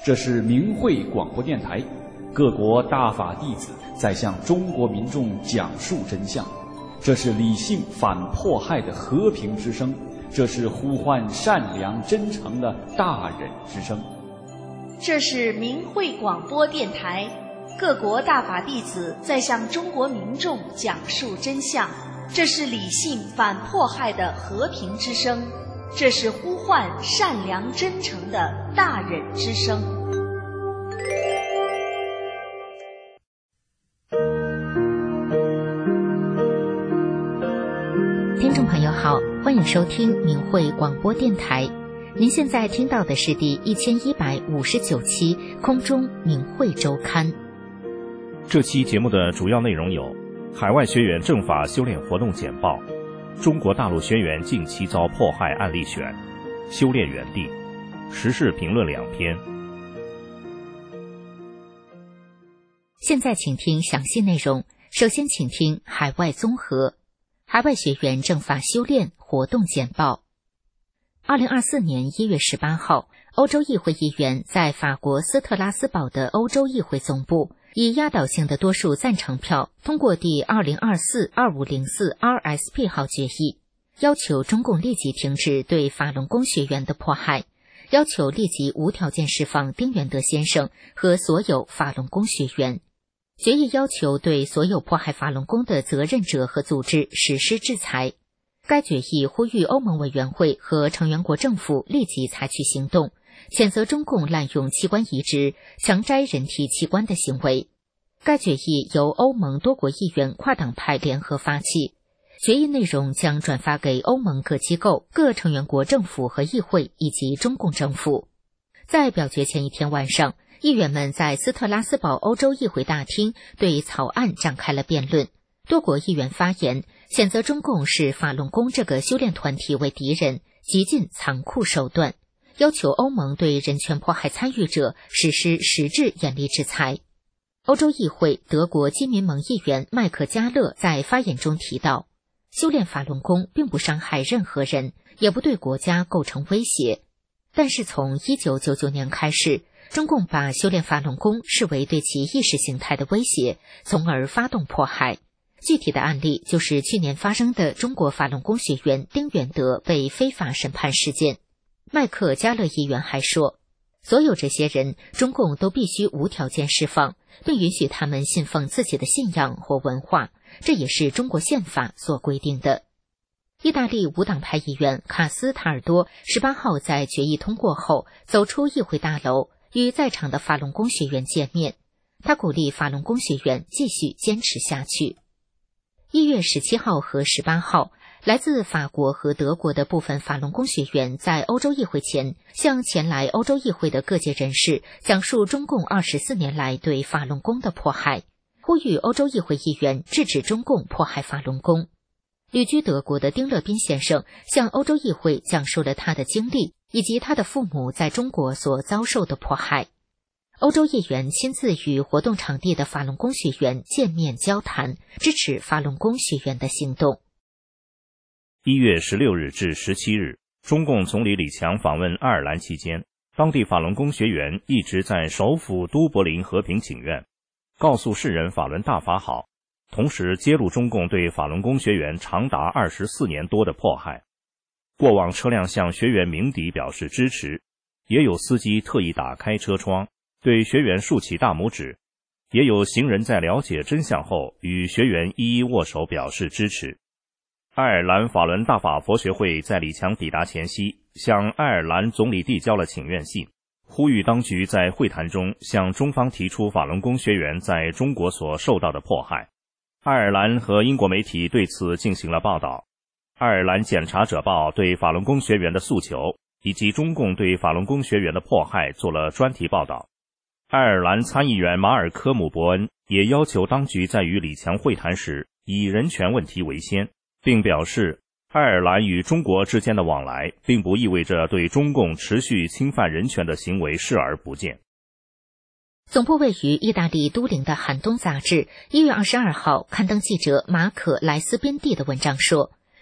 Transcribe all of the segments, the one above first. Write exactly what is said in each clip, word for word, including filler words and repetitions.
这是明慧广播电台，各国大法弟子在向中国民众讲述真相。这是理性反迫害的和平之声，这是呼唤善良真诚的大忍之声。 这是明慧广播电台，各国大法弟子在向中国民众讲述真相。这是理性反迫害的和平之声，这是呼唤善良真诚的大忍之声。 听众朋友好，欢迎收听明慧广播电台。您现在听到的是第一千一百五十九期空中明慧周刊。 这期节目的主要内容有：海外学员政法修炼活动简报，中国大陆学员近期遭迫害案例选，修炼园地，时事评论两篇。 现在请听详细内容。首先请听海外综合。海外学员政法修炼活动简报。二零二四年一月十八号，欧洲议会议员在法国斯特拉斯堡的欧洲议会总部以压倒性的多数赞成票通过第二零二四二五零四 R S P 号决议，要求中共立即停止对法轮功学员的迫害，要求立即无条件释放丁元德先生和所有法轮功学员。决议要求对所有迫害法轮功的责任者和组织实施制裁。该决议呼吁欧盟委员会和成员国政府立即采取行动，谴责中共滥用器官移植、强摘人体器官的行为。该决议由欧盟多国议员跨党派联合发起，决议内容将转发给欧盟各机构、各成员国政府和议会以及中共政府。在表决前一天晚上，议员们在斯特拉斯堡欧洲议会大厅对草案展开了辩论。多国议员发言，谴责中共视法轮功这个修炼团体为敌人，极尽残酷手段，要求欧盟对人权迫害参与者实施实质严厉制裁。欧洲议会德国基民盟议员麦克加勒在发言中提到，修炼法轮功并不伤害任何人，也不对国家构成威胁。但是从一九九九年开始，中共把修炼法轮功视为对其意识形态的威胁，从而发动迫害。具体的案例就是去年发生的中国法轮功学员丁元德被非法审判事件。麦克加勒议员还说，所有这些人中共都必须无条件释放，并允许他们信奉自己的信仰或文化，这也是中国宪法所规定的。意大利无党派议员卡斯塔尔多十八号在决议通过后走出议会大楼，与在场的法轮功学员见面。他鼓励法轮功学员继续坚持下去。一月十七号和十八号，来自法国和德国的部分法轮功学员在欧洲议会前向前来欧洲议会的各界人士讲述中共二十四年来对法轮功的迫害，呼吁欧洲议会议员制止中共迫害法轮功。旅居德国的丁乐斌先生向欧洲议会讲述了他的经历以及他的父母在中国所遭受的迫害。欧洲议员亲自与活动场地的法轮功学员见面交谈，支持法轮功学员的行动。 一月十六日至十七日，中共总理李强访问爱尔兰期间，当地法轮功学员一直在首府都柏林和平请愿，告诉世人法轮大法好，同时揭露中共对法轮功学员长达二十四年多的迫害。过往车辆向学员鸣笛表示支持，也有司机特意打开车窗对学员竖起大拇指，也有行人在了解真相后与学员一一握手表示支持。爱尔兰法轮大法佛学会在李强抵达前夕向爱尔兰总理递交了请愿信，呼吁当局在会谈中向中方提出法轮功学员在中国所受到的迫害。爱尔兰和英国媒体对此进行了报道。爱尔兰检察者报对法轮功学员的诉求以及中共对法轮功学员的迫害做了专题报道。爱尔兰参议员马尔科姆·伯恩也要求当局在与李强会谈时以人权问题为先，并表示爱尔兰与中国之间的往来并不意味着对中共持续侵犯人权的行为视而不见。 总部位于意大利都灵的《寒冬》杂志一月二十二号刊登记者马可·莱斯宾蒂的文章说，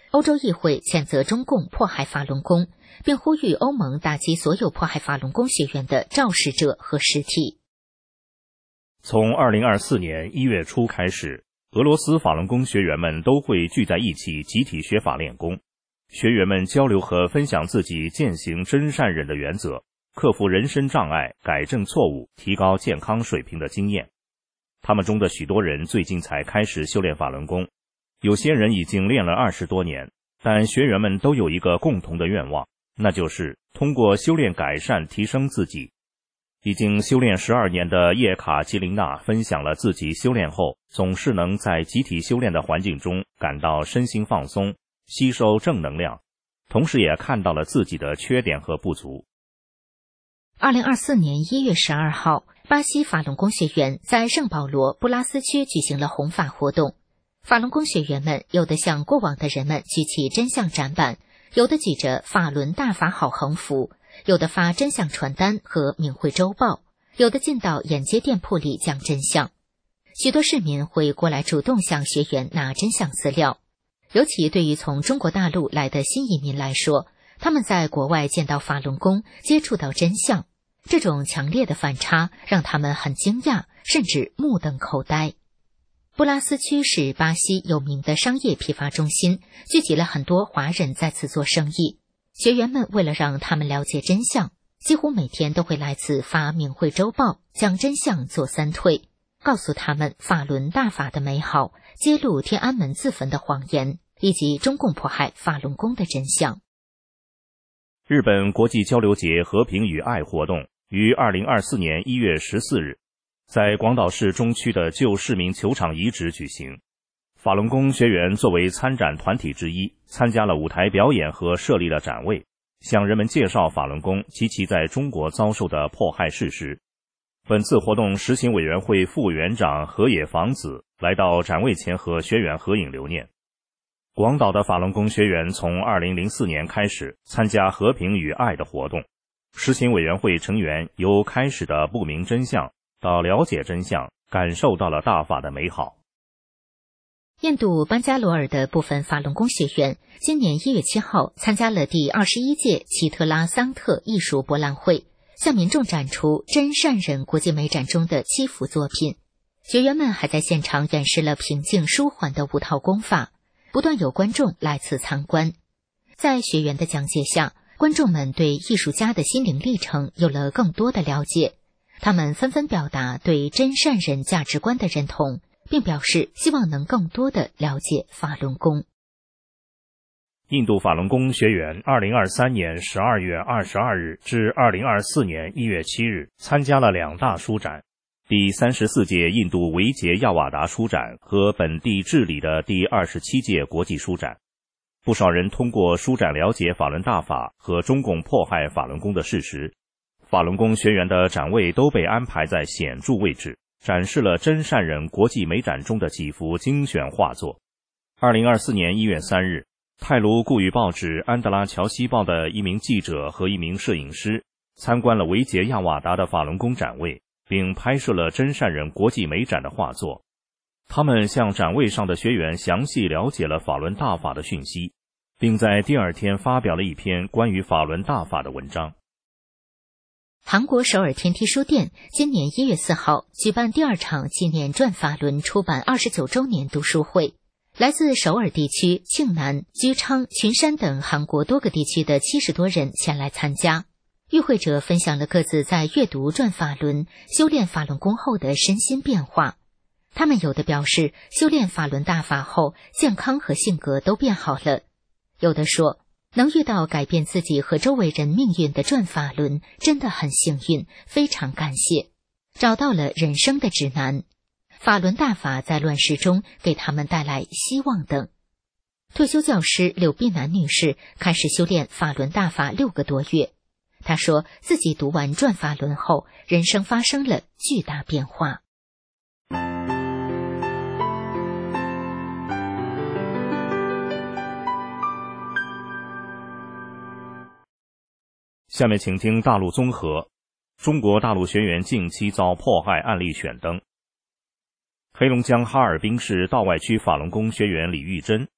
欧洲议会谴责中共迫害法轮功，并呼吁欧盟打击所有迫害法轮功学员的肇事者和实体。 从二零二四年一月初开始，俄罗斯法轮功学员们都会聚在一起集体学法练功，学员们交流和分享自己践行真善忍的原则，克服人生障碍，改正错误，提高健康水平的经验。他们中的许多人最近才开始修炼法轮功，有些人已经练了二十多年，但学员们都有一个共同的愿望，那就是通过修炼改善提升自己。已经修炼十二年的叶卡捷琳娜分享了自己修炼后总是能在集体修炼的环境中感到身心放松，吸收正能量，同时也看到了自己的缺点和不足。 二零二四年一月十二号，巴西法轮功学员在圣保罗布拉斯区举行了弘法活动。法轮功学员们有的像过往的人们举起真相展板，有的举着法轮大法好横幅，有的发真相传单和明慧周报，有的进到沿街店铺里讲真相。许多市民会过来主动向学员拿真相资料，尤其对于从中国大陆来的新移民来说，他们在国外见到法轮功，接触到真相，这种强烈的反差让他们很惊讶，甚至目瞪口呆。布拉斯区是巴西有名的商业批发中心，聚集了很多华人在此做生意。学员们为了让他们了解真相，几乎每天都会来此发明慧周报，将真相做三推，告诉他们法轮大法的美好，揭露天安门自焚的谎言，以及中共迫害法轮功的真相。 日本国际交流节和平与爱活动于二零二四年一月十四日在广岛市中区的旧市民球场遗址举行。法轮功学员作为参展团体之一，参加了舞台表演和设立了展位，向人们介绍法轮功及其在中国遭受的迫害事实。本次活动实行委员会副委员长河野房子来到展位前和学员合影留念。广岛的法轮功学员从二零零四年开始参加和平与爱的活动，实行委员会成员由开始的不明真相到了解真相，感受到了大法的美好。 印度班加罗尔的部分法轮功学员今年一月七号参加了第二十一届奇特拉桑特艺术博览会，向民众展出真善忍国际美展中的七幅作品。学员们还在现场演示了平静舒缓的五套功法，不断有观众来此参观。在学员的讲解下，观众们对艺术家的心灵历程有了更多的了解，他们纷纷表达对真善忍价值观的认同，并表示希望能更多的了解法轮功。 印度法轮功学员二零二三年十二月二十二日至二零二四年一月七日参加了两大书展，第三十四届印度维杰亚瓦达书展和本地治理的第二十七届国际书展。不少人通过书展了解法轮大法和中共迫害法轮功的事实。法轮功学员的展位都被安排在显著位置，展示了真善忍国际美展中的几幅精选画作。二零二四年一月三日，泰卢固语报纸安德拉乔西报的一名记者和一名摄影师参观了维杰亚瓦达的法轮功展位，并拍摄了真善忍国际美展的画作。他们向展位上的学员详细了解了法轮大法的讯息，并在第二天发表了一篇关于法轮大法的文章。 韩国首尔天梯书店今年一月四号举办第二场纪念转法轮出版二十九周年读书会，来自首尔地区、庆南、居昌、群山等韩国多个地区的七十多人前来参加。与会者分享了各自在阅读转法轮、修炼法轮功后的身心变化。他们有的表示修炼法轮大法后，健康和性格都变好了；有的说能遇到改变自己和周围人命运的转法轮真的很幸运，非常感谢，找到了人生的指南。法轮大法在乱世中给他们带来希望等。退休教师柳碧南女士开始修炼法轮大法六个多月，她说自己读完转法轮后，人生发生了巨大变化。 下面请听大陆综合。中国大陆学员近期遭迫害案例选灯。黑龙江哈尔滨市道外区法轮功学员李玉珍，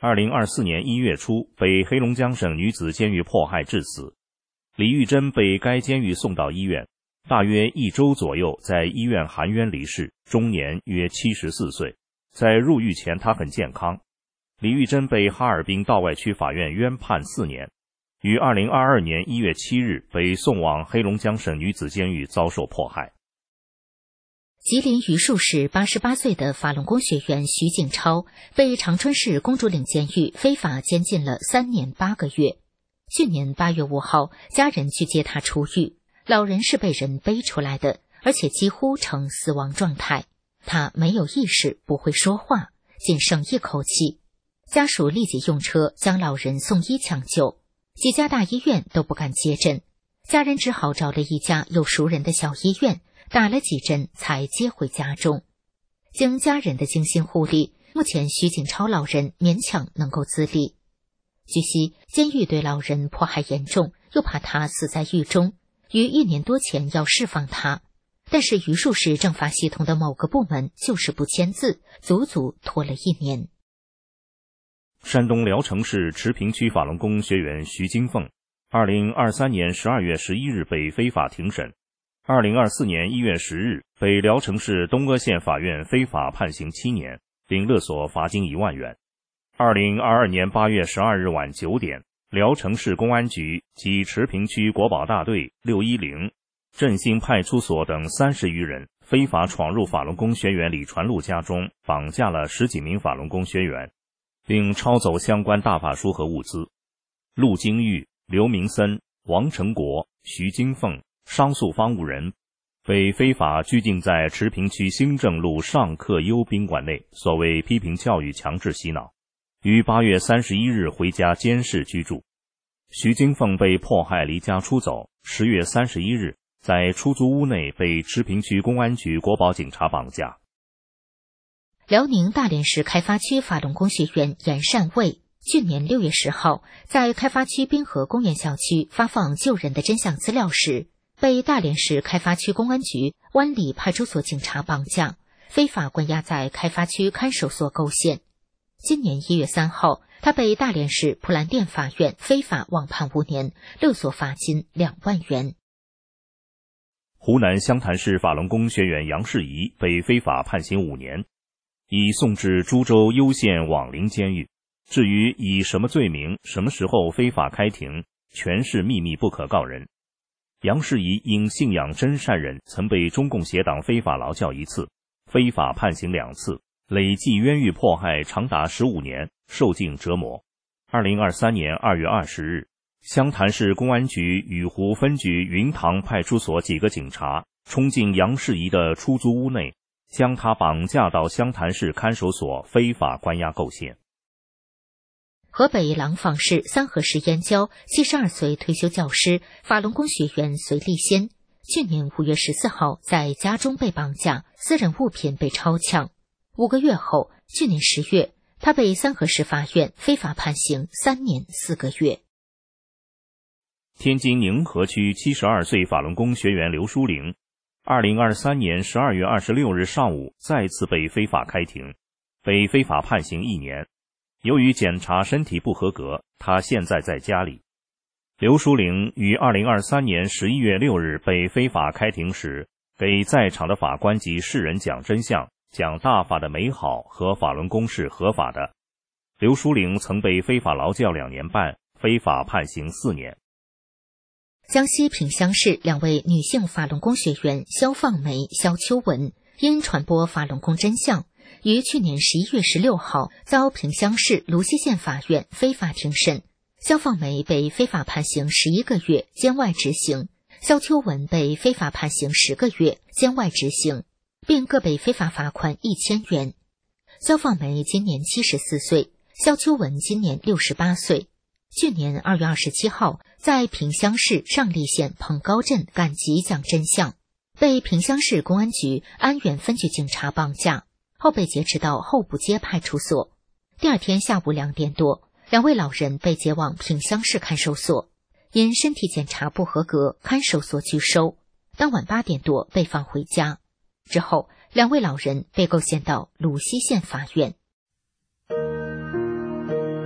二零二四年一月初被黑龙江省女子监狱迫害致死。李玉珍被该监狱送到医院，大约一周左右在医院含冤离世，终年约七十四岁。在入狱前她很健康。李玉珍被哈尔滨道外区法院冤判四年，于二零二二年一月七日被送往黑龙江省女子监狱遭受迫害。 吉林榆树市八十八岁的法轮功学员徐景超被长春市公主岭监狱非法监禁了三年八个月。去年八月五号，家人去接他出狱，老人是被人背出来的，而且几乎呈死亡状态。他没有意识，不会说话，仅剩一口气。家属立即用车将老人送医抢救，几家大医院都不敢接诊，家人只好找了一家有熟人的小医院，打了几针才接回家中。经家人的精心护理，目前徐景超老人勉强能够自理。据悉，监狱对老人迫害严重，又怕他死在狱中，于一年多前要释放他，但是榆树市政法系统的某个部门就是不签字，足足拖了一年。 山东聊城市池平区法轮功学员徐金凤，二零二三年十二月十一日被非法庭审，二零二四年一月十日被聊城市东阿县法院非法判刑七年，并勒索罚金一万元。二零二二年八月十二日晚九点，聊城市公安局及池平区国保大队六一零、振兴派出所等三十余人非法闯入法轮功学员李传禄家中，绑架了十几名法轮功学员，并抄走相关大法书和物资。陆金玉、刘明森、王成国、徐金凤、商素芳五人被非法拘禁在池平区兴正路上客优宾馆内，所谓批评教育强制洗脑，于八月三十一日回家监视居住。徐金凤被迫害离家出走，十月三十一日在出租屋内被池平区公安局国保警察绑架。 辽宁大连市开发区法轮功学员严善卫去年六月十号在开发区滨河公园小区发放救人的真相资料时，被大连市开发区公安局湾里派出所警察绑架，非法关押在开发区看守所构陷。今年一月三号，他被大连市普兰店法院非法网判五年，勒索罚金两万元。 湖南湘潭市法轮功学员杨世仪被非法判刑五年，已送至株洲攸县网陵监狱。至于以什么罪名、什么时候非法开庭，全是秘密，不可告人。杨世仪因信仰真善忍，曾被中共邪党非法劳教一次，非法判刑两次，累计冤狱迫害长达十五年，受尽折磨。二零二三年二月二十日，湘潭市公安局雨湖分局云塘派出所几个警察冲进杨世仪的出租屋内，将他绑架到湘潭市看守所非法关押构陷。 河北廊坊市三河市燕郊七十二岁退休教师法轮功学员隋立先，去年五月十四号在家中被绑架，私人物品被抄抢。五个月后，去年十月，他被三河市法院非法判刑三年四个月。 天津宁河区七十二岁法轮功学员刘淑玲，二零二三年十二月二十六日上午再次被非法开庭，被非法判刑一年。由于检查身体不合格，他现在在家里。刘淑玲于二零二三年十一月六日被非法开庭时，给在场的法官及世人讲真相，讲大法的美好和法轮功是合法的。刘淑玲曾被非法劳教两年半，非法判刑四年。 江西萍乡市两位女性法轮功学员肖放梅、肖秋文因传播法轮功真相，于去年十一月十六号遭萍乡市泸溪县法院非法庭审。肖放梅被非法判刑十一个月监外执行，肖秋文被非法判刑十个月监外执行，并各被非法罚款一千元。肖放梅今年七十四岁，肖秋文今年六十八岁。去年二月二十七号，在萍乡市上栗县彭高镇赶集讲真相，被萍乡市公安局安源分局警察绑架，后被劫持到后补街派出所。第二天下午两点多，两位老人被接往萍乡市看守所，因身体检查不合格，看守所拒收。当晚八点多被放回家。之后，两位老人被构陷到泸溪县法院。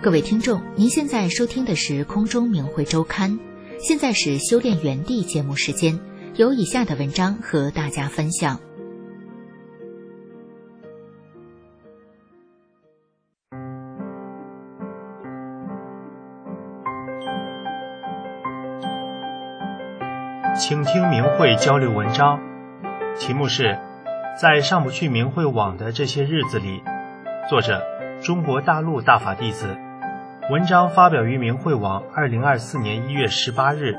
各位听众，您现在收听的是空中明慧周刊，现在是修炼原地节目时间，有以下的文章和大家分享。 请听明慧交流文章，题目是在上不去明慧网的这些日子里，作者中国大陆大法弟子，文章发表于明慧网二零二四年一月十八日。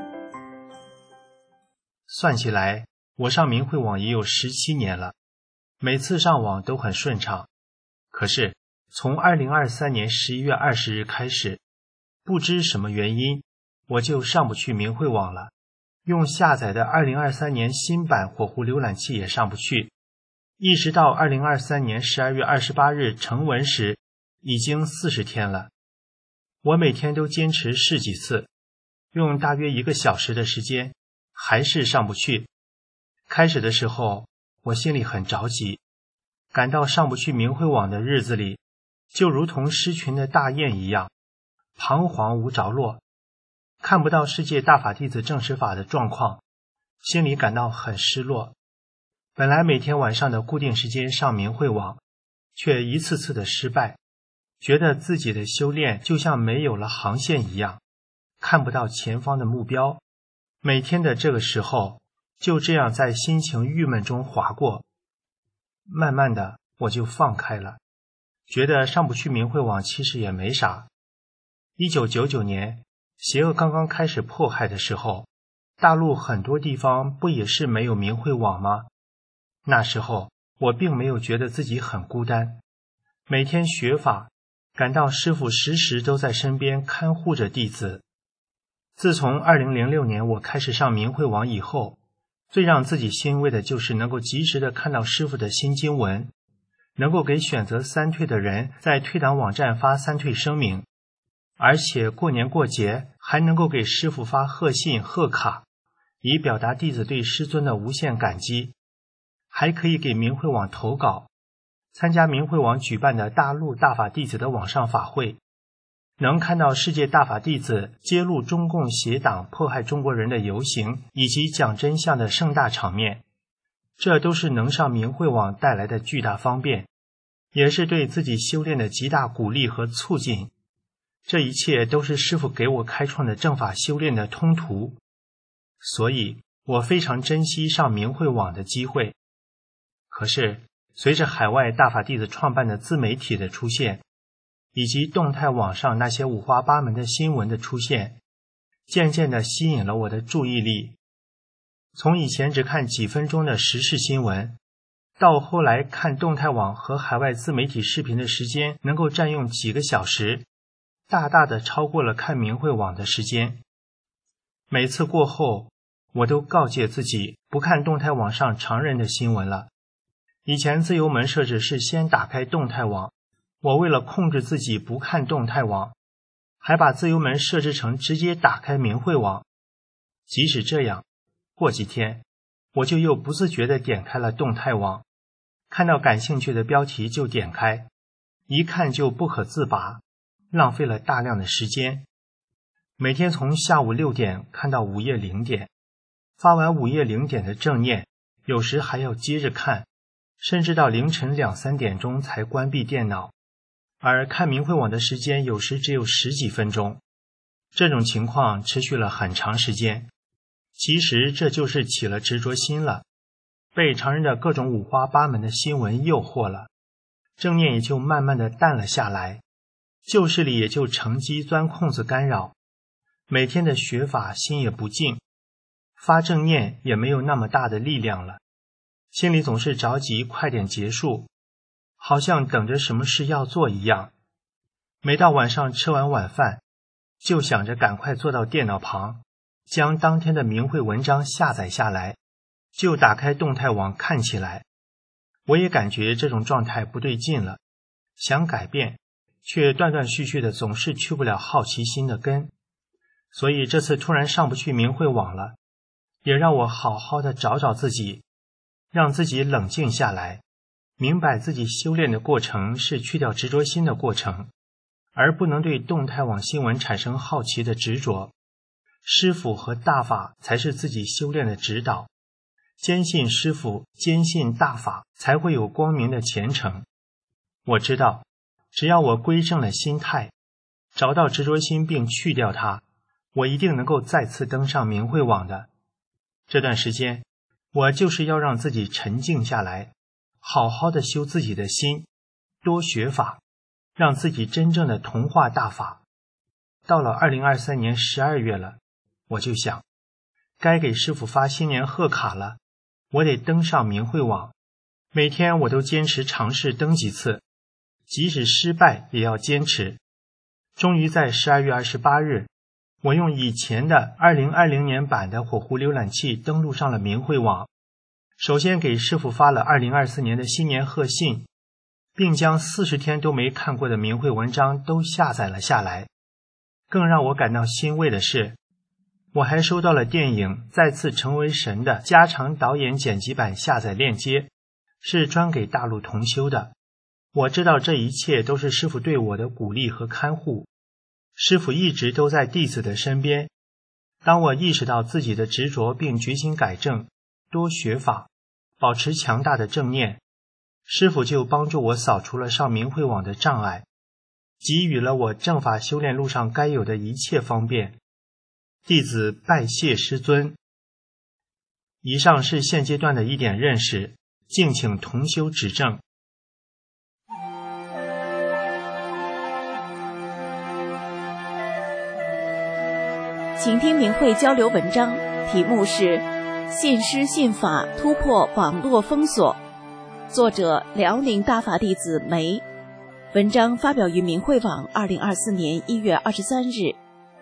算起来，我上明慧网也有十七年了，每次上网都很顺畅。可是从二零二三年十一月二十日开始，不知什么原因，我就上不去明慧网了。用下载的二零二三年新版火狐浏览器也上不去，一直到二零二三年十二月二十八日成文时，已经四十天了。我每天都坚持试几次，用大约一个小时的时间，还是上不去。开始的时候，我心里很着急，感到上不去明慧网的日子里，就如同失群的大雁一样，彷徨无着落。看不到世界大法弟子证实法的状况，心里感到很失落。本来每天晚上的固定时间上明慧网，却一次次的失败，觉得自己的修炼就像没有了航线一样，看不到前方的目标。每天的这个时候，就这样在心情郁闷中划过。慢慢的，我就放开了，觉得上不去明慧网其实也没啥。一九九九年邪恶刚刚开始迫害的时候，大陆很多地方不也是没有明慧网吗？那时候我并没有觉得自己很孤单，每天学法，感到师父时时都在身边看护着弟子。自从二零零六年我开始上明慧网以后，最让自己欣慰的就是能够及时的看到师父的新经文，能够给选择三退的人在退党网站发三退声明，而且过年过节还能够给师父发贺信贺卡，以表达弟子对师尊的无限感激。还可以给明慧网投稿，参加明慧网举办的大陆大法弟子的网上法会，能看到世界大法弟子揭露中共邪党迫害中国人的游行以及讲真相的盛大场面，这都是能上明慧网带来的巨大方便，也是对自己修炼的极大鼓励和促进。这一切都是师父给我开创的正法修炼的通途，所以我非常珍惜上明慧网的机会。可是随着海外大法弟子创办的自媒体的出现，以及动态网上那些五花八门的新闻的出现，渐渐地吸引了我的注意力。从以前只看几分钟的时事新闻，到后来看动态网和海外自媒体视频的时间能够占用几个小时，大大的超过了看明慧网的时间。每次过后，我都告诫自己不看动态网上常人的新闻了。以前自由门设置是先打开动态网，我为了控制自己不看动态网，还把自由门设置成直接打开明慧网。即使这样，过几天我就又不自觉地点开了动态网，看到感兴趣的标题就点开，一看就不可自拔，浪费了大量的时间。每天从下午六点看到午夜零点，发完午夜零点的正念，有时还要接着看，甚至到凌晨两三点钟才关闭电脑，而看明慧网的时间有时只有十几分钟。这种情况持续了很长时间，其实这就是起了执着心了，被常人的各种五花八门的新闻诱惑了，正念也就慢慢的淡了下来，旧事里也就乘机钻空子干扰，每天的学法心也不静，发正念也没有那么大的力量了，心里总是着急快点结束，好像等着什么事要做一样。每到晚上吃完晚饭，就想着赶快坐到电脑旁，将当天的明慧文章下载下来，就打开动态网看起来。我也感觉这种状态不对劲了，想改变，却断断续续的总是去不了好奇心的根。所以这次突然上不去明慧网了，也让我好好的找找自己，让自己冷静下来，明白自己修炼的过程是去掉执着心的过程， 而不能对动态网新闻产生好奇的执着。师父和大法才是自己修炼的指导，坚信师父，坚信大法，才会有光明的前程。我知道，只要我归正了心态，找到执着心并去掉它，我一定能够再次登上明慧网的。这段时间，我就是要让自己沉静下来，好好的修自己的心，多学法，让自己真正的同化大法。到了二零二三年十二月了，我就想，该给师父发新年贺卡了，我得登上明慧网。每天我都坚持尝试登几次，即使失败也要坚持。终于在十二月二十八日，我用以前的二零二零年版的火狐浏览器登录上了明慧网。首先给师父发了二零二四年的新年贺信，并将四十天都没看过的明慧文章都下载了下来。更让我感到欣慰的是，我还收到了电影《再次成为神》的加长导演剪辑版下载链接，是专给大陆同修的。我知道这一切都是师父对我的鼓励和看护，师父一直都在弟子的身边。当我意识到自己的执着并决心改正，多学法，保持强大的正念，师父就帮助我扫除了上明慧网的障碍，给予了我正法修炼路上该有的一切方便。弟子拜谢师尊。以上是现阶段的一点认识，敬请同修指正。 请听明慧交流文章，题目是《信师信法突破网络封锁》，作者辽宁大法弟子梅。文章发表于明慧网二零二四年一月二十三日。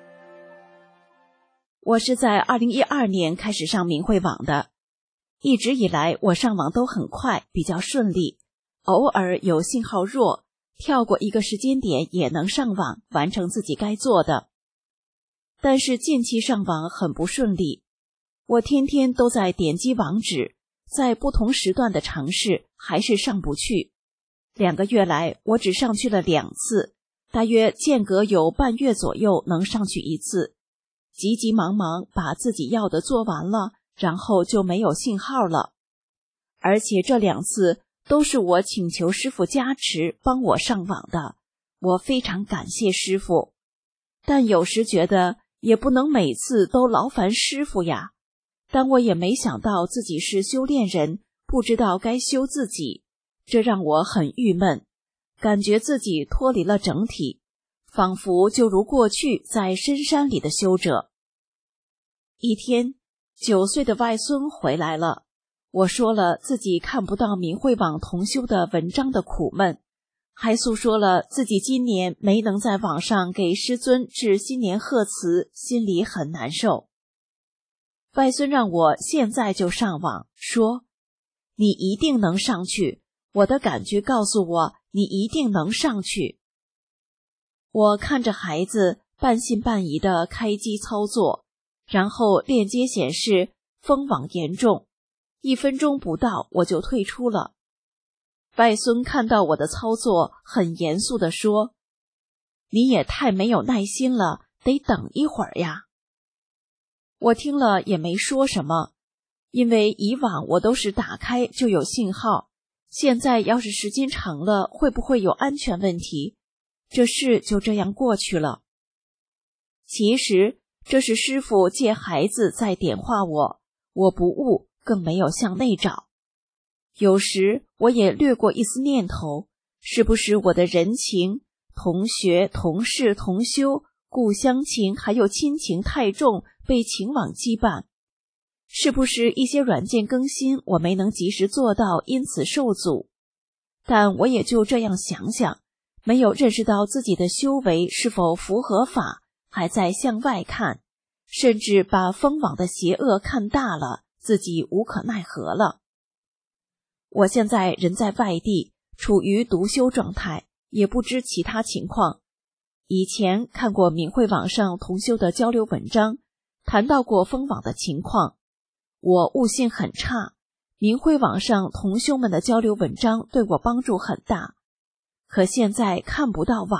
我是在二零一二年开始上明慧网的，一直以来我上网都很快，比较顺利，偶尔有信号弱，跳过一个时间点也能上网完成自己该做的。但是近期上网很不顺利，我天天都在点击网址，在不同时段的尝试，还是上不去。两个月来，我只上去了两次，大约间隔有半月左右能上去一次。急急忙忙把自己要的做完了，然后就没有信号了。而且这两次都是我请求师父加持帮我上网的，我非常感谢师父。但有时觉得也不能每次都劳烦师父呀，但我也没想到自己是修炼人，不知道该修自己，这让我很郁闷，感觉自己脱离了整体，仿佛就如过去在深山里的修者。一天，九岁的外孙回来了，我说了自己看不到明慧网同修的文章的苦闷，还诉说了自己今年没能在网上给师尊致新年贺词，心里很难受。外孙让我现在就上网，说你一定能上去，我的感觉告诉我你一定能上去。我看着孩子半信半疑的开机操作，然后链接显示封网严重，一分钟不到我就退出了。外孙看到我的操作，很严肃地说：“你也太没有耐心了，得等一会儿呀。”我听了也没说什么，因为以往我都是打开就有信号，现在要是时间长了，会不会有安全问题？这事就这样过去了。其实这是师父借孩子在点化我，我不悟，更没有向内找。有时我也略过一丝念头，是不是我的人情、同学、同事、同修、故乡情还有亲情太重，被情网羁绊？是不是一些软件更新我没能及时做到，因此受阻？但我也就这样想想，没有认识到自己的修为是否符合法，还在向外看，甚至把封网的邪恶看大了，自己无可奈何了。我现在人在外地，处于独修状态，也不知其他情况。以前看过明慧网上同修的交流文章，谈到过封网的情况。我悟性很差，明慧网上同修们的交流文章对我帮助很大。可现在看不到网，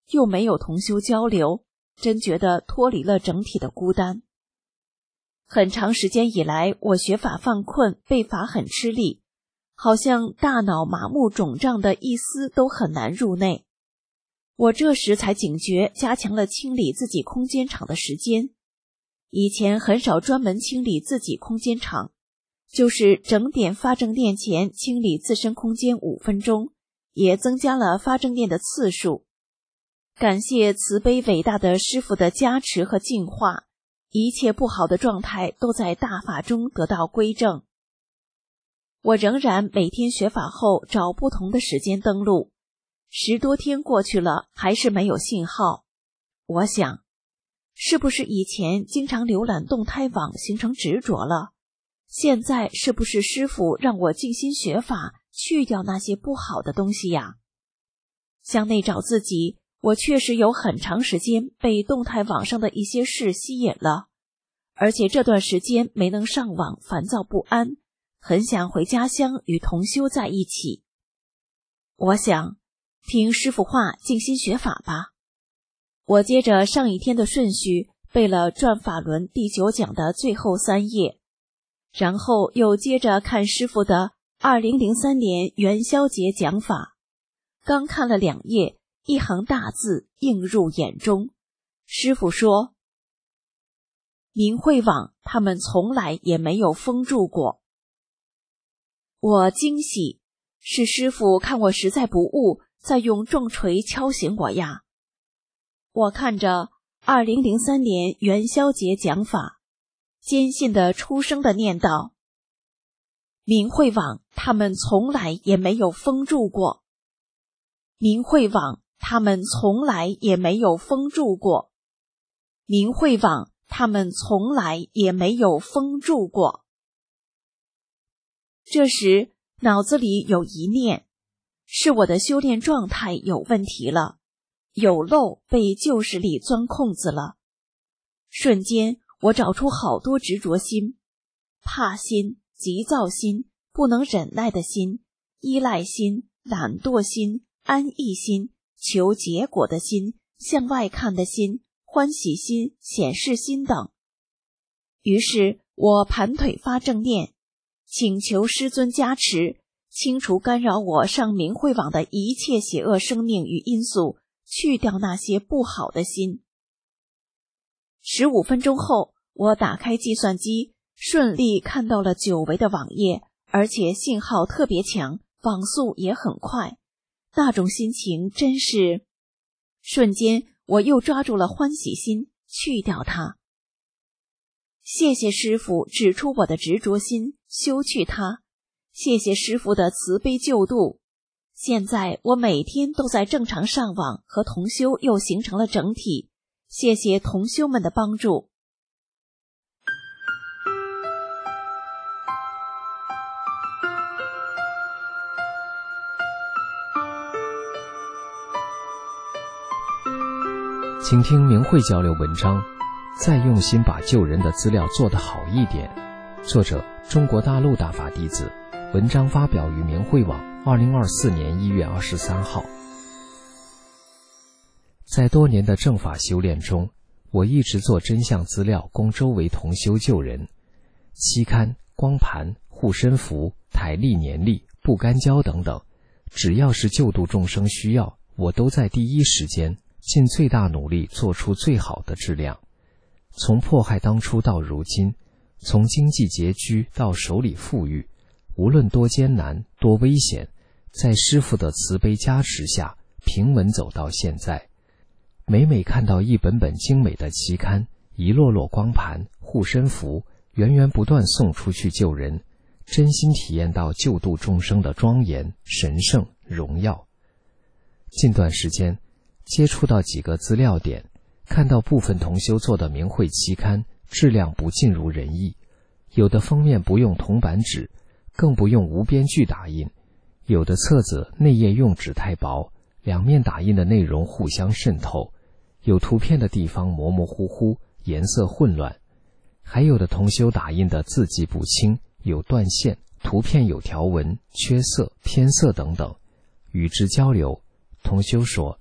又没有同修交流，真觉得脱离了整体的孤单。很长时间以来，我学法犯困，背法很吃力，好像大脑麻木肿胀的一丝都很难入内。我这时才警觉，加强了清理自己空间场的时间。以前很少专门清理自己空间场，就是整点发正念前清理自身空间五分钟，也增加了发正念的次数。感谢慈悲伟大的师父的加持和净化，一切不好的状态都在大法中得到归正。我仍然每天学法后找不同的时间登录，十多天过去了，还是没有信号。我想，是不是以前经常浏览动态网形成执着了？现在是不是师父让我静心学法，去掉那些不好的东西呀？向内找自己，我确实有很长时间被动态网上的一些事吸引了，而且这段时间没能上网，烦躁不安，很想回家乡与同修在一起。我想听师父话，静心学法吧。我接着上一天的顺序背了《转法轮》第九讲的最后三页，然后又接着看师父的二零零三年元宵节讲法。刚看了两页，一行大字映入眼中。师父说，明慧网他们从来也没有封住过。我惊喜，是师父看我实在不悟，再用重锤敲醒我呀。我看着二零零三年元宵节讲法，坚信的出声的念道，明慧网他们从来也没有封住过。明慧网他们从来也没有封住过。明慧网他们从来也没有封住过。这时脑子里有一念，是我的修炼状态有问题了，有漏被旧势力钻空子了。瞬间我找出好多执着心，怕心、急躁心、不能忍耐的心、依赖心、懒惰心、安逸心、求结果的心、向外看的心、欢喜心、显示心等。于是我盘腿发正念，请求师尊加持，清除干扰我上明慧网的一切邪恶生命与因素，去掉那些不好的心。十五分钟后，我打开计算机，顺利看到了久违的网页，而且信号特别强，网速也很快。那种心情真是……瞬间我又抓住了欢喜心，去掉它。谢谢师父指出我的执着心，修去它。谢谢师父的慈悲救度。现在我每天都在正常上网，和同修又形成了整体。谢谢同修们的帮助。 请听明慧交流文章，再用心把救人的资料做得好一点。作者：中国大陆大法弟子。文章发表于明慧网，二零二四年一月二十三号。在多年的正法修炼中，我一直做真相资料供周围同修救人。期刊、光盘、护身符、台历、年历、不干胶等等，只要是救度众生需要，我都在第一时间尽最大努力做出最好的质量。从迫害当初到如今，从经济拮据到手里富裕，无论多艰难多危险，在师父的慈悲加持下平稳走到现在。每每看到一本本精美的期刊，一摞摞光盘、护身符源源不断送出去救人，真心体验到救度众生的庄严、神圣、荣耀。近段时间接触到几个资料点，看到部分同修做的明慧期刊质量不尽如人意，有的封面不用铜板纸，更不用无边距打印，有的册子内页用纸太薄，两面打印的内容互相渗透，有图片的地方模模糊糊，颜色混乱，还有的同修打印的字迹不清，有断线，图片有条纹，缺色、偏色等等。与之交流，同修说，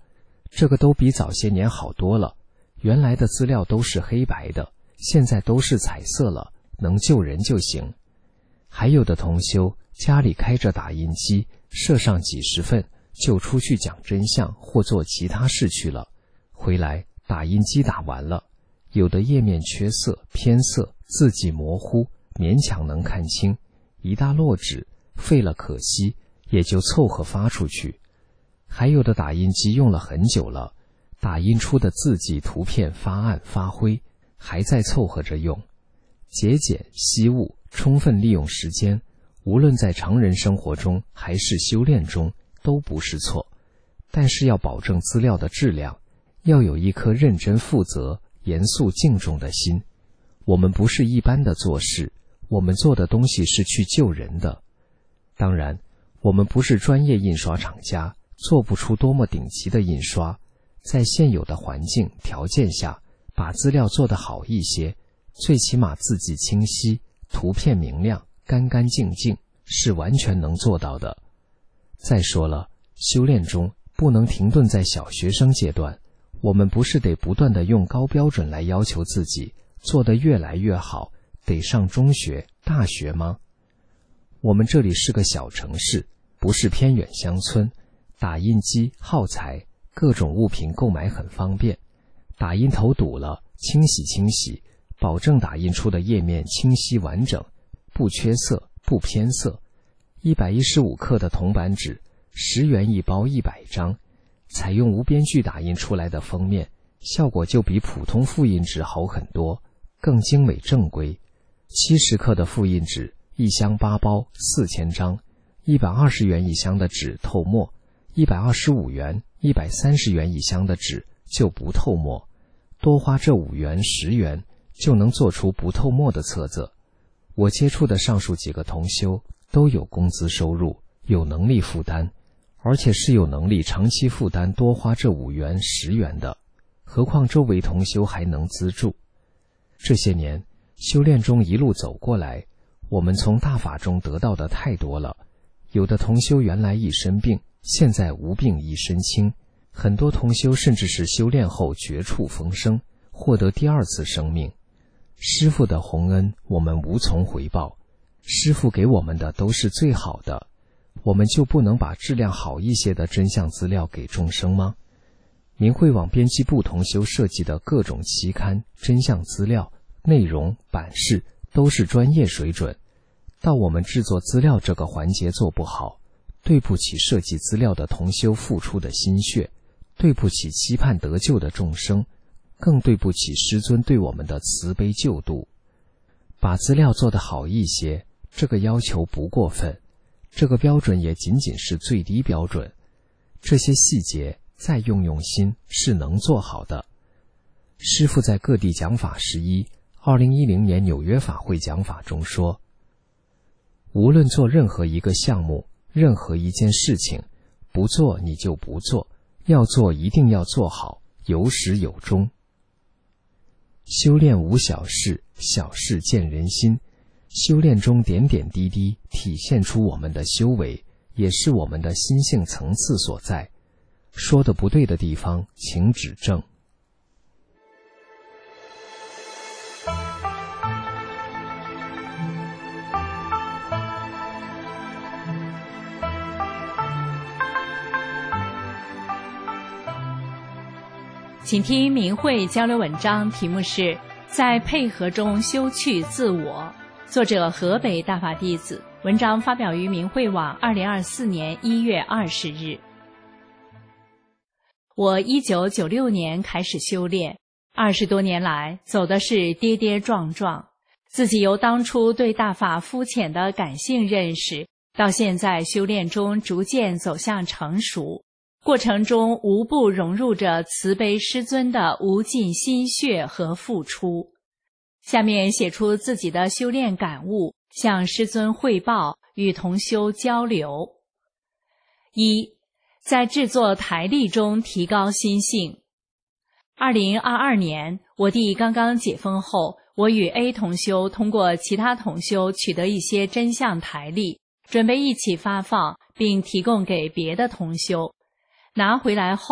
这个都比早些年好多了，原来的资料都是黑白的，现在都是彩色了，能救人就行。还有的同修家里开着打印机，设上几十份，就出去讲真相或做其他事去了，回来打印机打完了，有的页面缺色偏色，字迹模糊，勉强能看清，一大摞纸，废了可惜，也就凑合发出去。还有的打印机用了很久了，打印出的字迹图片发暗发灰，还在凑合着用。节俭惜物，充分利用时间，无论在常人生活中还是修炼中都不是错，但是要保证资料的质量，要有一颗认真负责、严肃敬重的心。我们不是一般的做事，我们做的东西是去救人的。当然，我们不是专业印刷厂家，做不出多么顶级的印刷，在现有的环境条件下，把资料做得好一些，最起码字迹清晰，图片明亮，干干净净，是完全能做到的。再说了，修炼中不能停顿在小学生阶段，我们不是得不断地用高标准来要求自己，做得越来越好，得上中学、大学吗？我们这里是个小城市，不是偏远乡村，打印机耗材，各种物品购买很方便，打印头堵了，清洗清洗，保证打印出的页面清晰完整，不缺色，不偏色。一百一十五克的铜版纸，十元一包一百张，采用无边距打印出来的封面，效果就比普通复印纸好很多，更精美正规。七十克的复印纸，一箱八包，四千张，一百二十元一箱的纸透墨，一百二十五元、一百三十元一箱的纸就不透墨，多花这五元、十元就能做出不透墨的册子。我接触的上述几个同修都有工资收入，有能力负担，而且是有能力长期负担多花这五元、十元的，何况周围同修还能资助。这些年修炼中一路走过来，我们从大法中得到的太多了。有的同修原来一身病，现在无病一身轻，很多同修甚至是修炼后绝处逢生，获得第二次生命。师父的洪恩我们无从回报，师父给我们的都是最好的，我们就不能把质量好一些的真相资料给众生吗？明慧网编辑部同修设计的各种期刊、真相资料、内容、版式都是专业水准，到我们制作资料这个环节做不好，对不起设计资料的同修付出的心血，对不起期盼得救的众生，更对不起师尊对我们的慈悲救度。把资料做得好一些，这个要求不过分，这个标准也仅仅是最低标准，这些细节再用用心是能做好的。师父在各地讲法十一二零一零年纽约法会讲法中说，无论做任何一个项目，任何一件事情，不做你就不做，要做一定要做好，有始有终。修炼无小事，小事见人心，修炼中点点滴滴体现出我们的修为，也是我们的心性层次所在。说的不对的地方，请指正。 请听明慧交流文章，题目是在配合中修去自我，作者河北大法弟子，文章发表于明慧网二零二四年一月二十日。我一九九六年开始修炼，二十多年来走的是跌跌撞撞，自己由当初对大法肤浅的感性认识，到现在修炼中逐渐走向成熟，过程中无不融入着慈悲师尊的无尽心血和付出。下面写出自己的修炼感悟，向师尊汇报，与同修交流。一，在制作台历中提高心性。二零二二年，我弟刚刚解封后，我与 A 同修通过其他同修取得一些真相台历，准备一起发放，并提供给别的同修。拿回来后，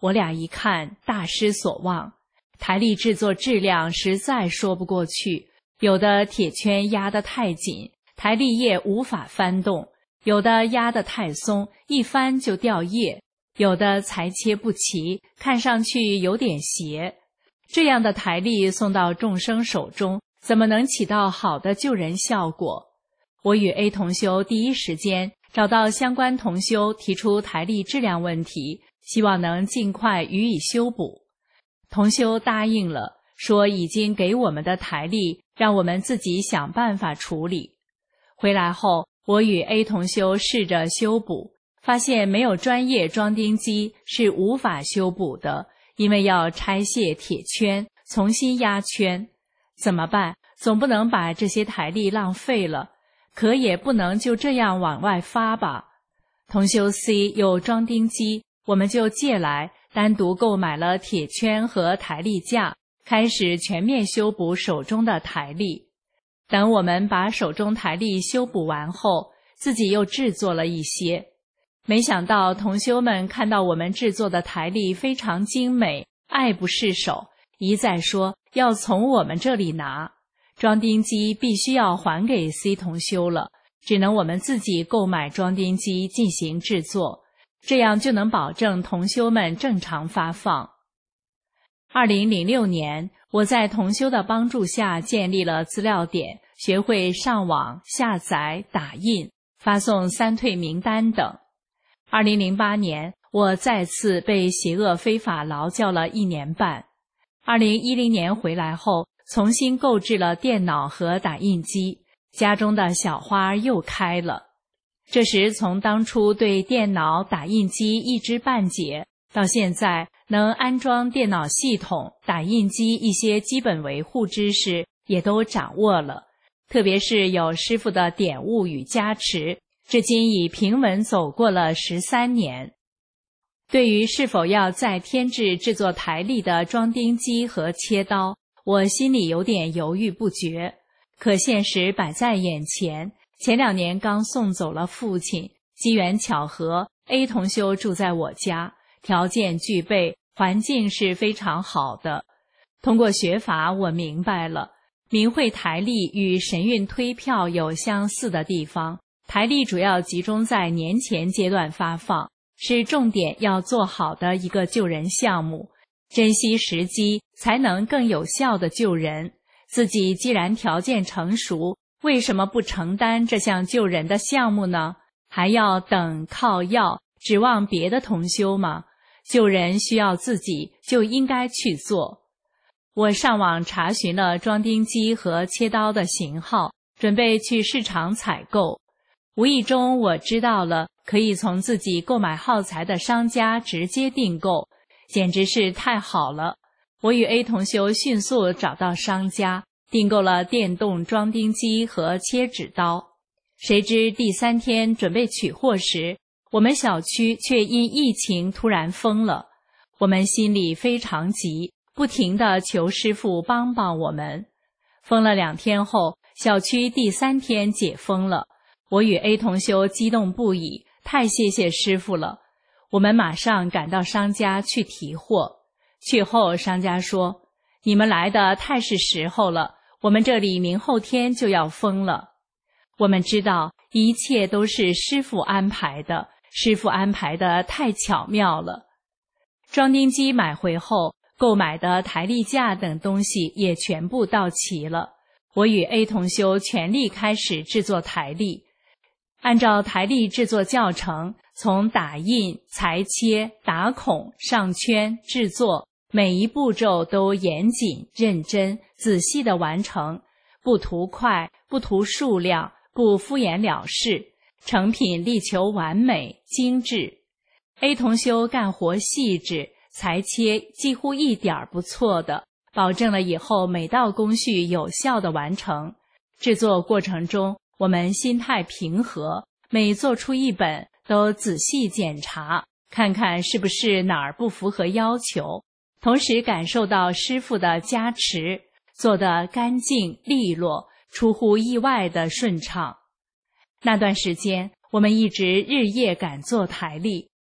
我俩一看大失所望，台历制作质量实在说不过去，有的铁圈压得太紧，台历叶无法翻动，有的压得太松，一翻就掉叶，有的裁切不齐，看上去有点斜。这样的台历送到众生手中，怎么能起到好的救人效果？我与 A 同修第一时间找到相关同修，提出台历质量问题，希望能尽快予以修补。同修答应了，说已经给我们的台历，让我们自己想办法处理。回来后，我与 A 同修试着修补，发现没有专业装订机是无法修补的，因为要拆卸铁圈，重新压圈。怎么办？总不能把这些台历浪费了，可也不能就这样往外发吧。同修 C 有装订机，我们就借来，单独购买了铁圈和台历架，开始全面修补手中的台历。等我们把手中台历修补完后，自己又制作了一些。没想到同修们看到我们制作的台历非常精美，爱不释手，一再说要从我们这里拿。装订机必须要还给 C 同修了，只能我们自己购买装订机进行制作，这样就能保证同修们正常发放。二零零六年，我在同修的帮助下建立了资料点，学会上网、下载、打印、发送三退名单等。二零零八年，我再次被邪恶非法劳教了一年半。二零一零年回来后，重新购置了电脑和打印机，家中的小花又开了。这时从当初对电脑打印机一知半解，到现在能安装电脑系统、打印机一些基本维护知识也都掌握了，特别是有师父的点悟与加持，至今已平稳走过了十三年。对于是否要再添置制作台历的装订机和切刀，我心里有点犹豫不决，可现实摆在眼前。前两年刚送走了父亲，机缘巧合 A 同修住在我家，条件具备，环境是非常好的。通过学法，我明白了明慧台历与神韵推票有相似的地方。台历主要集中在年前阶段发放，是重点要做好的一个救人项目，珍惜时机才能更有效地救人。自己既然条件成熟，为什么不承担这项救人的项目呢？还要等靠要，指望别的同修吗？救人需要自己，就应该去做。我上网查询了装订机和切刀的型号，准备去市场采购。无意中我知道了可以从自己购买耗材的商家直接订购，简直是太好了。我与 A 同修迅速找到商家，订购了电动装订机和切纸刀。谁知第三天准备取货时，我们小区却因疫情突然封了。我们心里非常急，不停地求师父帮帮我们。封了两天后，小区第三天解封了。我与 A 同修激动不已，太谢谢师父了。我们马上赶到商家去提货。去后商家说，你们来的太是时候了，我们这里明后天就要封了。我们知道一切都是师父安排的，师父安排的太巧妙了。装订机买回后，购买的台历架等东西也全部到齐了。我与 A 同修全力开始制作台历。按照台历制作教程，从打印、裁切、打孔、上圈、制作，每一步骤都严谨、认真、仔细地完成，不图快，不图数量，不敷衍了事，成品力求完美、精致。A 同修干活细致，裁切几乎一点儿不错的，保证了以后每道工序有效地完成。制作过程中，我们心态平和，每做出一本都仔细检查，看看是不是哪儿不符合要求，同时感受到师父的加持，做得干净利落，出乎意外的顺畅。那段时间，我们一直日夜赶做台历，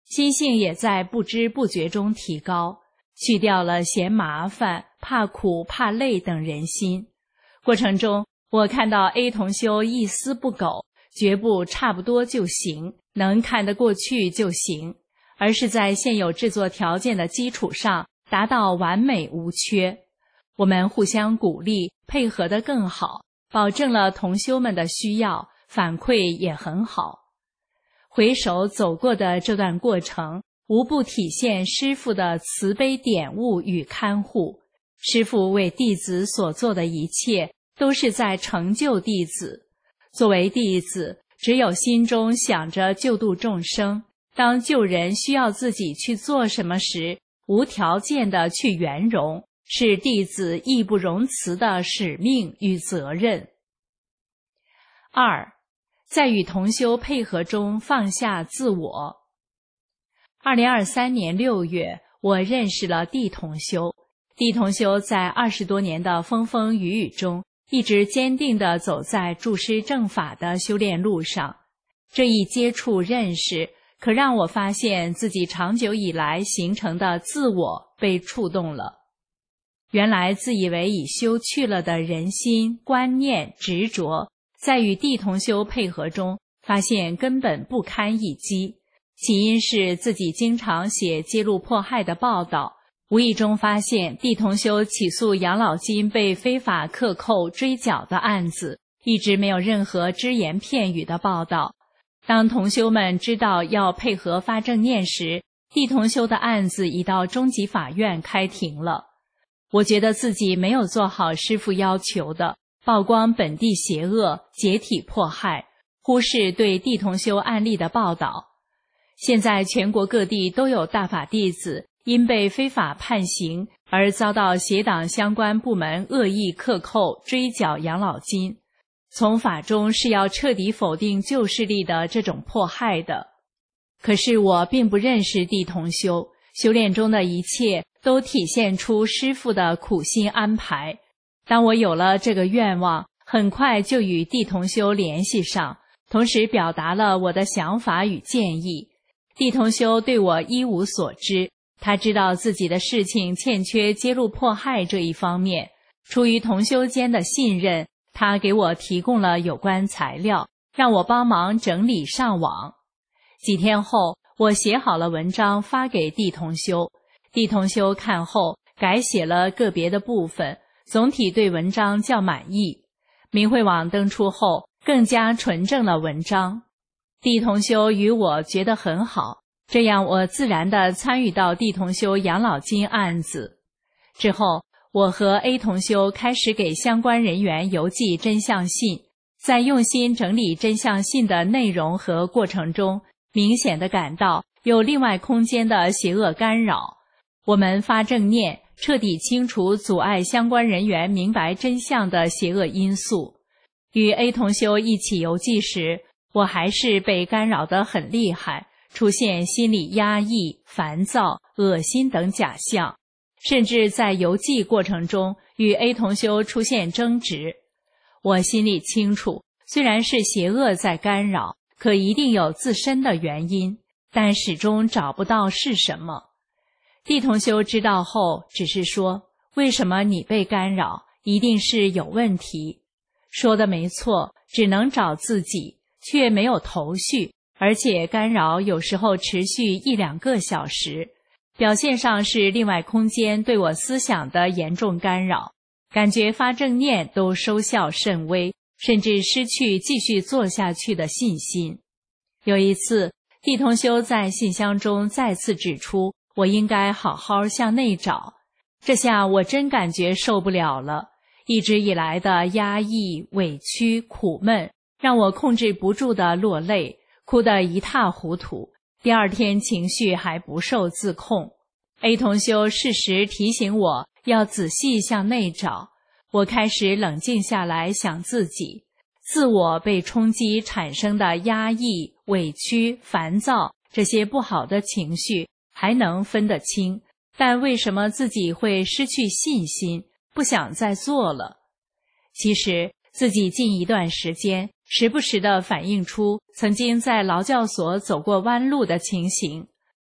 心性也在不知不觉中提高，去掉了嫌麻烦、怕苦、怕累等人心。过程中，我看到 A 同修一丝不苟，绝不差不多就行，能看得过去就行，而是在现有制作条件的基础上达到完美无缺。我们互相鼓励，配合得更好，保证了同修们的需要，反馈也很好。回首走过的这段过程，无不体现师父的慈悲典悟与看护。师父为弟子所做的一切，都是在成就弟子。作为弟子，只有心中想着救度众生，当救人需要自己去做什么时，无条件的去圆融，是弟子义不容辞的使命与责任。二，在与同修配合中放下自我。二零二三年六月，我认识了地同修。地同修在二十多年的风风雨雨中，一直坚定地走在注师正法的修炼路上。这一接触认识，可让我发现自己长久以来形成的自我被触动了。原来自以为已修去了的人心、观念、执着，在与地同修配合中，发现根本不堪一击。起因是自己经常写揭露迫害的报道，无意中发现地同修起诉养老金被非法克扣追缴的案子，一直没有任何只言片语的报道。当同修们知道要配合发正念时，地同修的案子已到中级法院开庭了。我觉得自己没有做好师父要求的，曝光本地邪恶、解体迫害，忽视对地同修案例的报道。现在全国各地都有大法弟子因被非法判刑而遭到邪党相关部门恶意克扣追缴养老金。从法中是要彻底否定旧势力的这种迫害的。可是我并不认识地同修，修炼中的一切都体现出师父的苦心安排。当我有了这个愿望，很快就与地同修联系上，同时表达了我的想法与建议。地同修对我一无所知，他知道自己的事情欠缺揭露迫害这一方面，出于同修间的信任，他给我提供了有关材料，让我帮忙整理上网。几天后，我写好了文章发给地同修，地同修看后改写了个别的部分，总体对文章较满意。明慧网登出后，更加纯正了文章。地同修与我觉得很好，这样我自然地参与到地同修养老金案子。之后，我和 A 同修开始给相关人员邮寄真相信，在用心整理真相信的内容和过程中，明显地感到有另外空间的邪恶干扰。我们发正念，彻底清除阻碍相关人员明白真相的邪恶因素。与 A 同修一起邮寄时，我还是被干扰得很厉害，出现心理压抑、烦躁、恶心等假象，甚至在邮寄过程中与 A 同修出现争执。我心里清楚，虽然是邪恶在干扰，可一定有自身的原因，但始终找不到是什么。地同修知道后只是说，为什么你被干扰，一定是有问题。说的没错，只能找自己，却没有头绪，而且干扰有时候持续一两个小时，表现上是另外空间对我思想的严重干扰，感觉发正念都收效甚微，甚至失去继续做下去的信心。有一次，地同修在信箱中再次指出，我应该好好向内找，这下我真感觉受不了了。一直以来的压抑、委屈、苦闷，让我控制不住的落泪，哭得一塌糊涂。第二天情绪还不受自控。A 同修适时提醒我要仔细向内找，我开始冷静下来想自己，自我被冲击产生的压抑、委屈、烦躁，这些不好的情绪还能分得清，但为什么自己会失去信心，不想再做了？其实自己近一段时间时不时地反映出曾经在劳教所走过弯路的情形。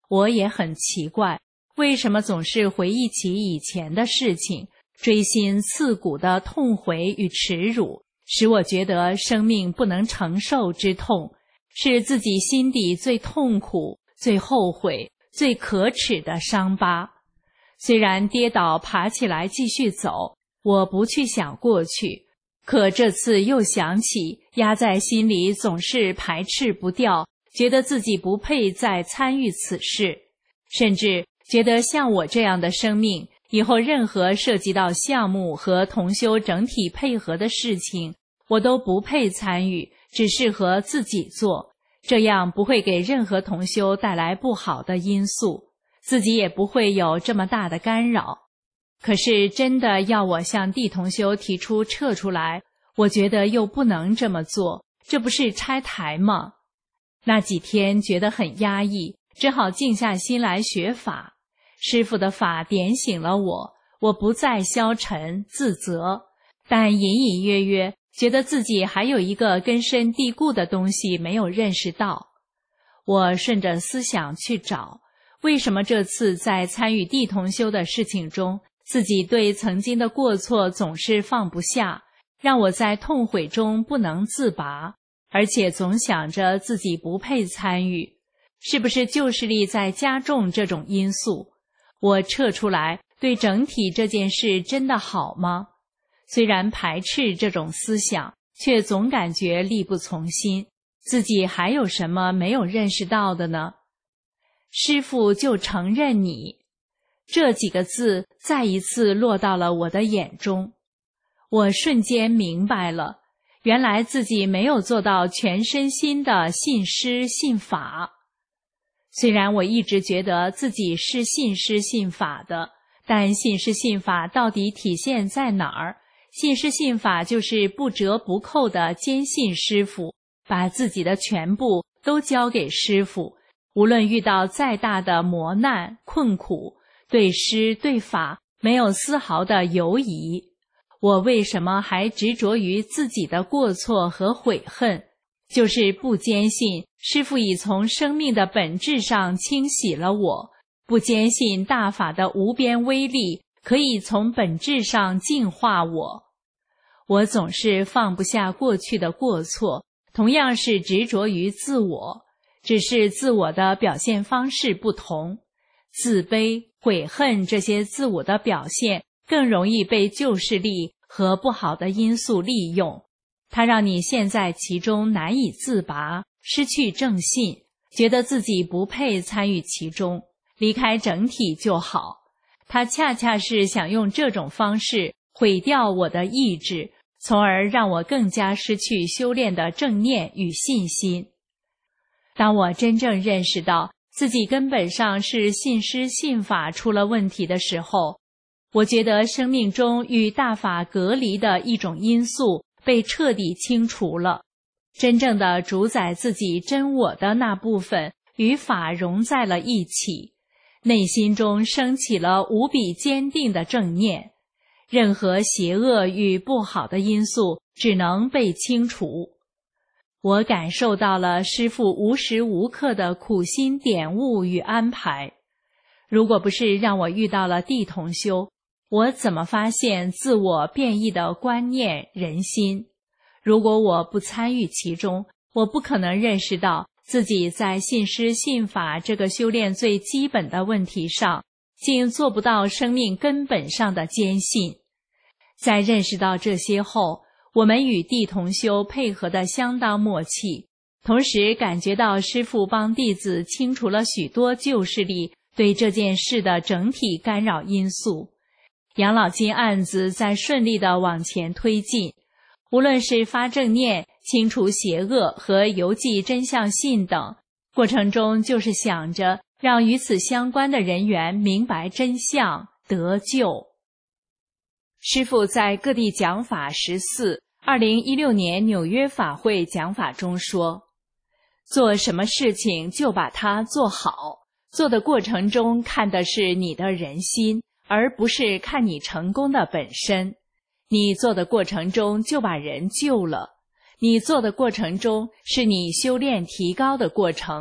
我也很奇怪，为什么总是回忆起以前的事情，锥心刺骨的痛悔与耻辱，使我觉得生命不能承受之痛，是自己心底最痛苦、最后悔、最可耻的伤疤。虽然跌倒爬起来继续走，我不去想过去，可这次又想起，压在心里总是排斥不掉，觉得自己不配再参与此事，甚至觉得像我这样的生命，以后任何涉及到项目和同修整体配合的事情，我都不配参与，只适合自己做，这样不会给任何同修带来不好的因素，自己也不会有这么大的干扰。可是真的要我向地同修提出撤出来，我觉得又不能这么做，这不是拆台吗？那几天觉得很压抑，只好静下心来学法。师父的法点醒了我，我不再消沉自责，但隐隐约约觉得自己还有一个根深蒂固的东西没有认识到。我顺着思想去找，为什么这次在参与地同修的事情中，自己对曾经的过错总是放不下，让我在痛悔中不能自拔，而且总想着自己不配参与，是不是旧势力在加重这种因素？我撤出来，对整体这件事真的好吗？虽然排斥这种思想，却总感觉力不从心，自己还有什么没有认识到的呢？师父就承认你，这几个字再一次落到了我的眼中。我瞬间明白了，原来自己没有做到全身心的信师信法。虽然我一直觉得自己是信师信法的，但信师信法到底体现在哪儿？信师信法就是不折不扣地坚信师父，把自己的全部都交给师父，无论遇到再大的磨难困苦，对师对法没有丝毫的犹疑。我为什么还执着于自己的过错和悔恨？就是不坚信师父已从生命的本质上清洗了我，不坚信大法的无边威力可以从本质上净化我。我总是放不下过去的过错，同样是执着于自我，只是自我的表现方式不同。自卑、悔恨这些自我的表现更容易被旧势力和不好的因素利用，它让你陷在其中难以自拔，失去正信，觉得自己不配参与其中，离开整体就好。它恰恰是想用这种方式毁掉我的意志，从而让我更加失去修炼的正念与信心。当我真正认识到自己根本上是信师信法出了问题的时候，我觉得生命中与大法隔离的一种因素被彻底清除了，真正的主宰自己真我的那部分与法融在了一起，内心中升起了无比坚定的正念，任何邪恶与不好的因素只能被清除。我感受到了师父无时无刻的苦心点悟与安排。如果不是让我遇到了地同修，我怎么发现自我变异的观念人心？如果我不参与其中，我不可能认识到自己在信师信法这个修炼最基本的问题上，竟做不到生命根本上的坚信。在认识到这些后，我们与地同修配合得相当默契，同时感觉到师父帮弟子清除了许多旧势力对这件事的整体干扰因素。养老金案子在顺利地往前推进，无论是发正念、清除邪恶和邮寄真相信等，过程中就是想着让与此相关的人员明白真相，得救。师父在各地讲法十四，二零一六年纽约法会讲法中说，做什么事情就把它做好，做的过程中看的是你的人心，而不是看你成功的本身。你做的过程中就把人救了，你做的过程中是你修炼提高的过程，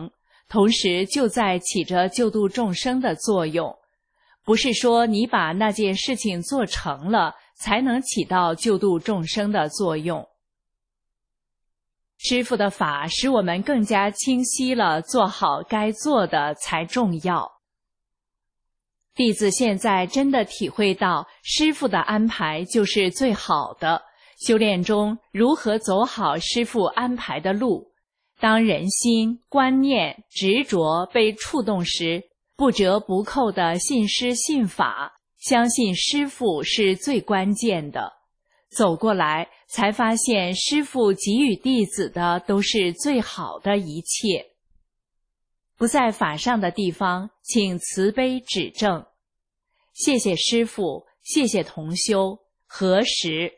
同时就在起着救度众生的作用。不是说你把那件事情做成了，才能起到救度众生的作用。师父的法使我们更加清晰了，做好该做的才重要。弟子现在真的体会到，师父的安排就是最好的。修炼中如何走好师父安排的路？当人心、观念、执着被触动时，不折不扣地信师信法，相信师父是最关键的。走过来，才发现师父给予弟子的都是最好的一切。不在法上的地方，请慈悲指正。谢谢师父，谢谢同修。何时？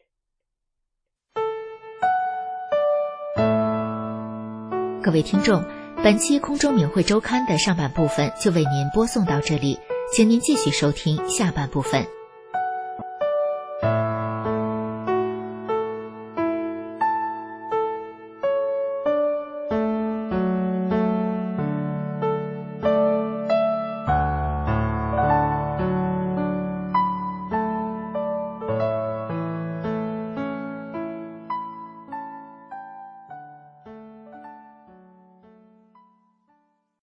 各位听众，本期空中明慧周刊的上半部分就为您播送到这里，请您继续收听下半部分。